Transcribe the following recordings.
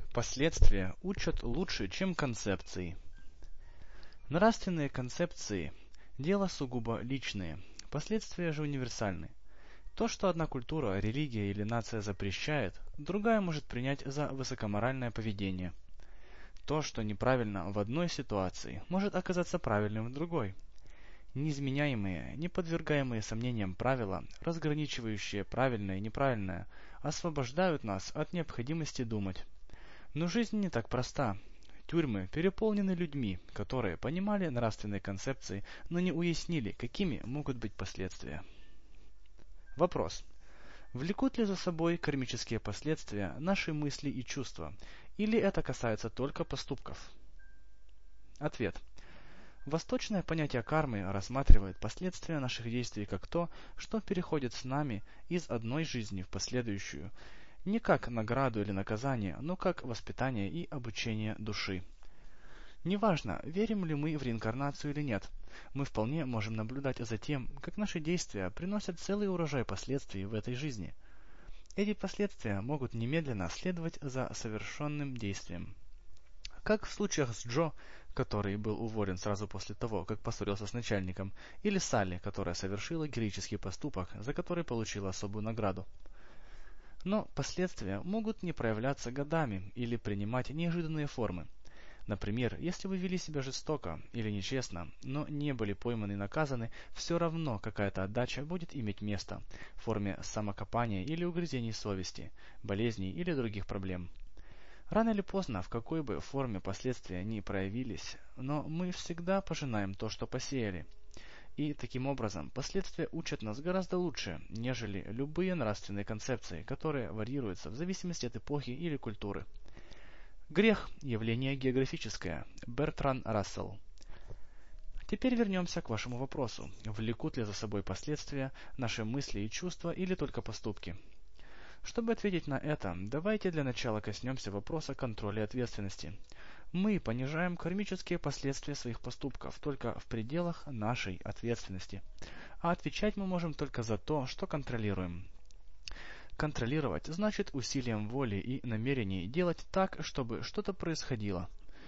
Последствия учат лучше, чем концепции. Нравственные концепции – дело сугубо личное, последствия же универсальны. То, что одна культура, религия или нация запрещает, другая может принять за высокоморальное поведение. То, что неправильно в одной ситуации, может оказаться правильным в другой. Неизменяемые, не подвергаемые сомнениям правила, разграничивающие правильное и неправильное, освобождают нас от необходимости думать. Но жизнь не так проста. Тюрьмы переполнены людьми, которые понимали нравственные концепции, но не уяснили, какими могут быть последствия. Вопрос. Влекут ли за собой кармические последствия наши мысли и чувства, или это касается только поступков? Ответ. Восточное понятие кармы рассматривает последствия наших действий как то, что переходит с нами из одной жизни в последующую, не как награду или наказание, но как воспитание и обучение души. Неважно, верим ли мы в реинкарнацию или нет, мы вполне можем наблюдать за тем, как наши действия приносят целый урожай последствий в этой жизни. Эти последствия могут немедленно следовать за совершенным действием. Как в случаях с Джо, который был уволен сразу после того, как поссорился с начальником, или Салли, которая совершила героический поступок, за который получила особую награду. Но последствия могут не проявляться годами или принимать неожиданные формы. Например, если вы вели себя жестоко или нечестно, но не были пойманы и наказаны, все равно какая-то отдача будет иметь место в форме самокопания или угрызений совести, болезней или других проблем. Рано или поздно, в какой бы форме последствия ни проявились, но мы всегда пожинаем то, что посеяли. И таким образом последствия учат нас гораздо лучше, нежели любые нравственные концепции, которые варьируются в зависимости от эпохи или культуры. Грех – явление географическое. Бертран Рассел. Теперь вернемся к вашему вопросу. Влекут ли за собой последствия наши мысли и чувства или только поступки? Чтобы ответить на это, давайте для начала коснемся вопроса контроля и ответственности. Мы понижаем кармические последствия своих поступков только в пределах нашей ответственности, а отвечать мы можем только за то, что контролируем. Контролировать значит усилием воли и намерений делать так, чтобы что-то происходило.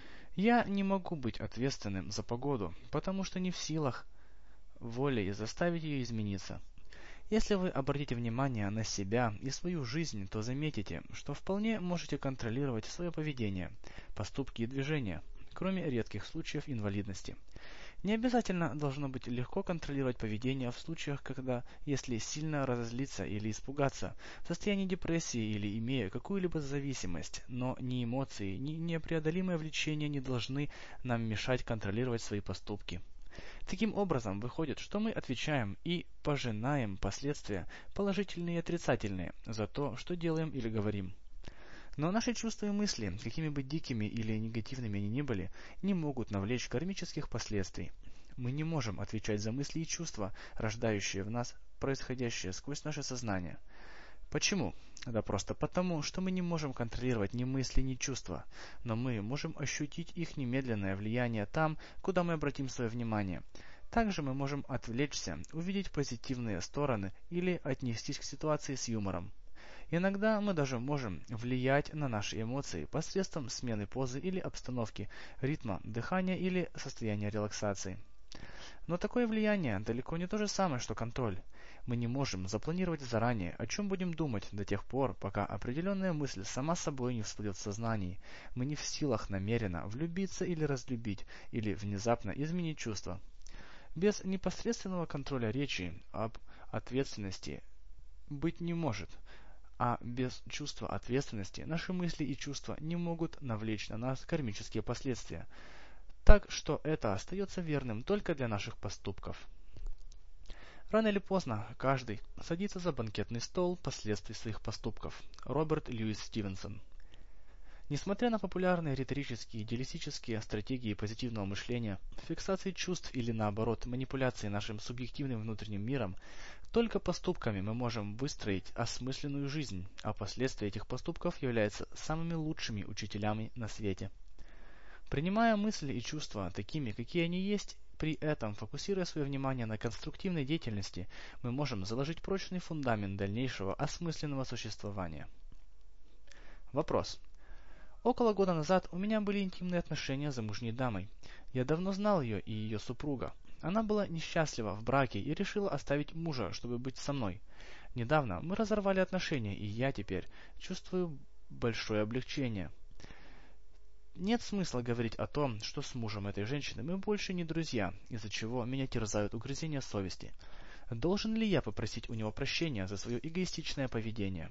Я не могу быть ответственным за погоду, потому что не в силах волей заставить ее измениться. Если вы обратите внимание на себя и свою жизнь, то заметите, что вполне можете контролировать свое поведение, поступки и движения, кроме редких случаев инвалидности. Не обязательно должно быть легко контролировать поведение в случаях, когда, если сильно разозлиться или испугаться, в состоянии депрессии или имея какую-либо зависимость, но ни эмоции, ни непреодолимое влечение не должны нам мешать контролировать свои поступки. Таким образом, выходит, что мы отвечаем и пожинаем последствия, положительные и отрицательные, за то, что делаем или говорим. Но наши чувства и мысли, какими бы дикими или негативными они ни были, не могут навлечь кармических последствий. Мы не можем отвечать за мысли и чувства, рождающие в нас происходящее сквозь наше сознание. Почему? Да просто потому, что мы не можем контролировать ни мысли, ни чувства, но мы можем ощутить их немедленное влияние там, куда мы обратим свое внимание. Также мы можем отвлечься, увидеть позитивные стороны или отнестись к ситуации с юмором. Иногда мы даже можем влиять на наши эмоции посредством смены позы или обстановки, ритма, дыхания или состояния релаксации. Но такое влияние далеко не то же самое, что контроль. Мы не можем запланировать заранее, о чем будем думать до тех пор, пока определенная мысль сама собой не всплывет в сознании. Мы не в силах намеренно влюбиться или разлюбить, или внезапно изменить чувства. Без непосредственного контроля речи об ответственности быть не может, а без чувства ответственности наши мысли и чувства не могут навлечь на нас кармические последствия. Так что это остается верным только для наших поступков. Рано или поздно каждый садится за банкетный стол последствий своих поступков. Роберт Льюис Стивенсон. Несмотря на популярные риторические и идеалистические стратегии позитивного мышления, фиксации чувств или наоборот манипуляции нашим субъективным внутренним миром, только поступками мы можем выстроить осмысленную жизнь, а последствия этих поступков являются самыми лучшими учителями на свете. Принимая мысли и чувства такими, какие они есть, при этом фокусируя свое внимание на конструктивной деятельности, мы можем заложить прочный фундамент дальнейшего осмысленного существования. Вопрос. Около года назад у меня были интимные отношения с замужней дамой. Я давно знал ее и ее супруга. Она была несчастлива в браке и решила оставить мужа, чтобы быть со мной. Недавно мы разорвали отношения, и я теперь чувствую большое облегчение. Нет смысла говорить о том, что с мужем этой женщины мы больше не друзья, из-за чего меня терзают угрызения совести. Должен ли я попросить у него прощения за свое эгоистичное поведение?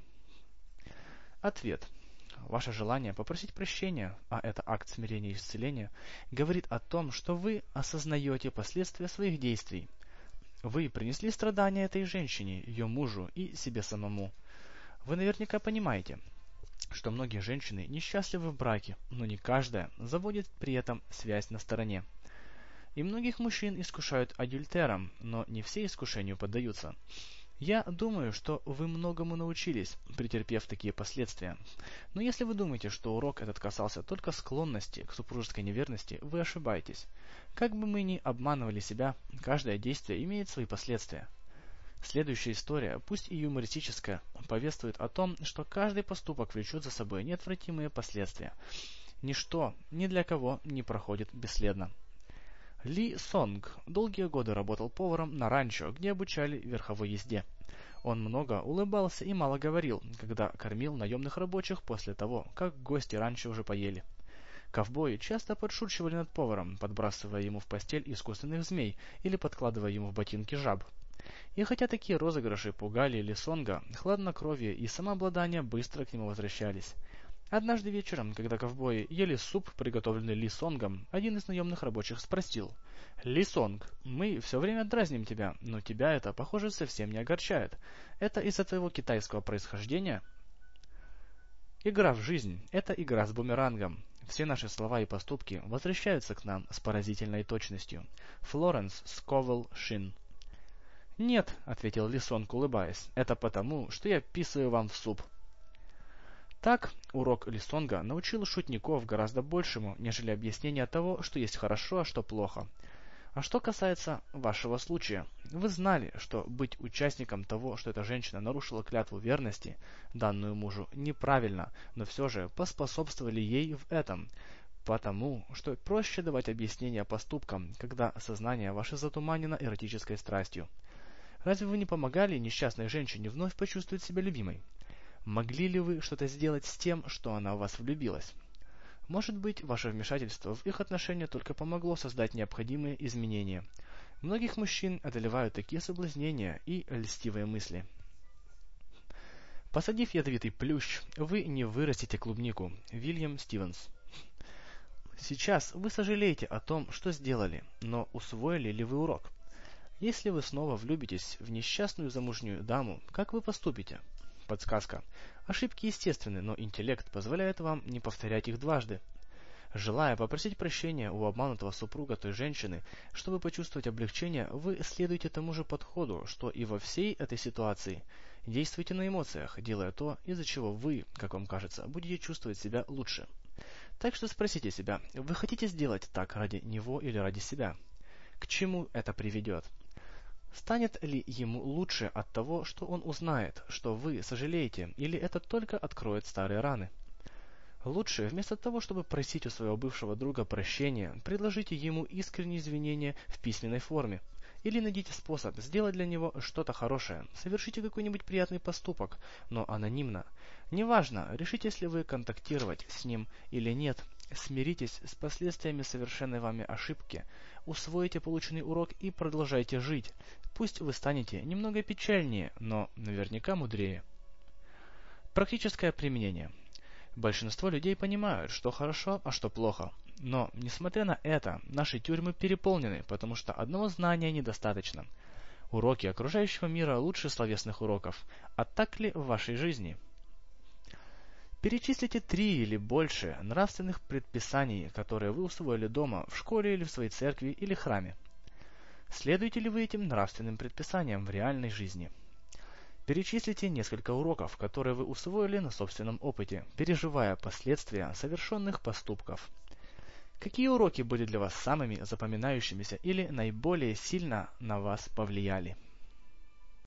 Ответ. Ваше желание попросить прощения, а это акт смирения и исцеления, говорит о том, что вы осознаете последствия своих действий. Вы принесли страдания этой женщине, ее мужу и себе самому. Вы наверняка понимаете, что многие женщины несчастливы в браке, но не каждая заводит при этом связь на стороне. И многих мужчин искушают адюльтером, но не все искушению поддаются. Я думаю, что вы многому научились, претерпев такие последствия. Но если вы думаете, что урок этот касался только склонности к супружеской неверности, вы ошибаетесь. Как бы мы ни обманывали себя, каждое действие имеет свои последствия. Следующая история, пусть и юмористическая, повествует о том, что каждый поступок влечет за собой неотвратимые последствия. Ничто ни для кого не проходит бесследно. Ли Сонг долгие годы работал поваром на ранчо, где обучали верховой езде. Он много улыбался и мало говорил, когда кормил наемных рабочих после того, как гости ранчо уже поели. Ковбои часто подшучивали над поваром, подбрасывая ему в постель искусственных змей или подкладывая ему в ботинки жаб. И хотя такие розыгрыши пугали Ли Сонга, хладнокровие и самообладание быстро к нему возвращались. Однажды вечером, когда ковбои ели суп, приготовленный Ли Сонгом, один из наемных рабочих спросил: «Ли Сонг, мы все время дразним тебя, но тебя это, похоже, совсем не огорчает. Это из-за твоего китайского происхождения?» Игра в жизнь – это игра с бумерангом. Все наши слова и поступки возвращаются к нам с поразительной точностью. Флоренс Сковелл Шин. «Нет», — ответил Ли Сонг, улыбаясь, — «это потому, что я писаю вам в суп». Так, урок Ли Сонга научил шутников гораздо большему, нежели объяснение того, что есть хорошо, а что плохо. А что касается вашего случая, вы знали, что быть участником того, что эта женщина нарушила клятву верности, данную мужу, неправильно, но все же поспособствовали ей в этом, потому что проще давать объяснения поступкам, когда сознание ваше затуманено эротической страстью. Разве вы не помогали несчастной женщине вновь почувствовать себя любимой? Могли ли вы что-то сделать с тем, что она в вас влюбилась? Может быть, ваше вмешательство в их отношения только помогло создать необходимые изменения. Многих мужчин одолевают такие соблазнения и льстивые мысли. Посадив ядовитый плющ, вы не вырастите клубнику. Вильям Стивенс. Сейчас вы сожалеете о том, что сделали, но усвоили ли вы урок? Если вы снова влюбитесь в несчастную замужнюю даму, как вы поступите? Подсказка. Ошибки естественны, но интеллект позволяет вам не повторять их дважды. Желая попросить прощения у обманутого супруга той женщины, чтобы почувствовать облегчение, вы следуете тому же подходу, что и во всей этой ситуации. Действуйте на эмоциях, делая то, из-за чего вы, как вам кажется, будете чувствовать себя лучше. Так что спросите себя, вы хотите сделать так ради него или ради себя? К чему это приведет? Станет ли ему лучше от того, что он узнает, что вы сожалеете, или это только откроет старые раны? Лучше, вместо того, чтобы просить у своего бывшего друга прощения, предложите ему искренние извинения в письменной форме. Или найдите способ сделать для него что-то хорошее. Совершите какой-нибудь приятный поступок, но анонимно. Неважно, решитесь ли вы контактировать с ним или нет. Смиритесь с последствиями совершенной вами ошибки, усвоите полученный урок и продолжайте жить. Пусть вы станете немного печальнее, но наверняка мудрее. Практическое применение. Большинство людей понимают, что хорошо, а что плохо. Но, несмотря на это, наши тюрьмы переполнены, потому что одного знания недостаточно. Уроки окружающего мира лучше словесных уроков. А так ли в вашей жизни? Перечислите 3 или больше нравственных предписаний, которые вы усвоили дома, в школе или в своей церкви или храме. Следуете ли вы этим нравственным предписаниям в реальной жизни? Перечислите несколько уроков, которые вы усвоили на собственном опыте, переживая последствия совершенных поступков. Какие уроки были для вас самыми запоминающимися или наиболее сильно на вас повлияли?